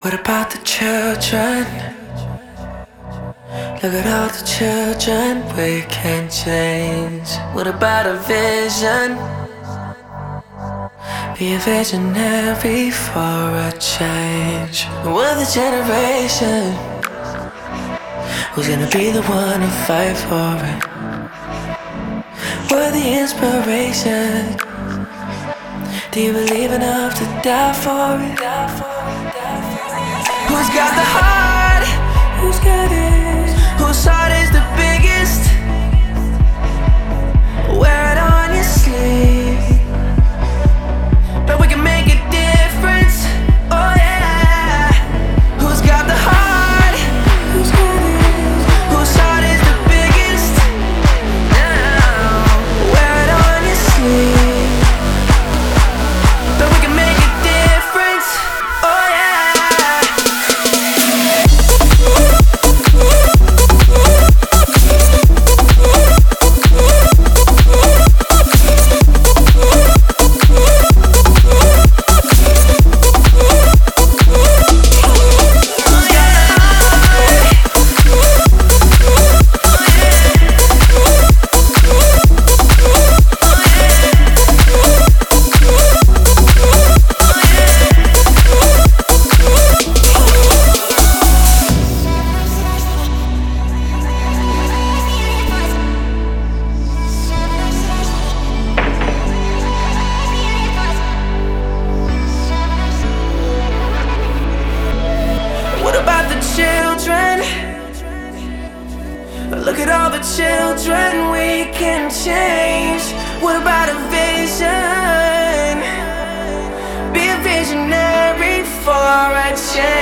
What about the children? Look at all the children we can change. What about a vision? Be a visionary for a change. We're the generation who's gonna be the one to fight for it. We're the inspiration. Do you believe enough to die for it? Who's got the heart? Who's got it? Whose heart is the biggest? Wear it on your sleeve. But we can make a difference. Oh yeah. Who's got the heart? Who's got it? Whose heart is the biggest? Now, wear it on your sleeve. But we can make a difference. Oh yeah. Children, look at all the children we can change. What about a vision? Be a visionary for a change.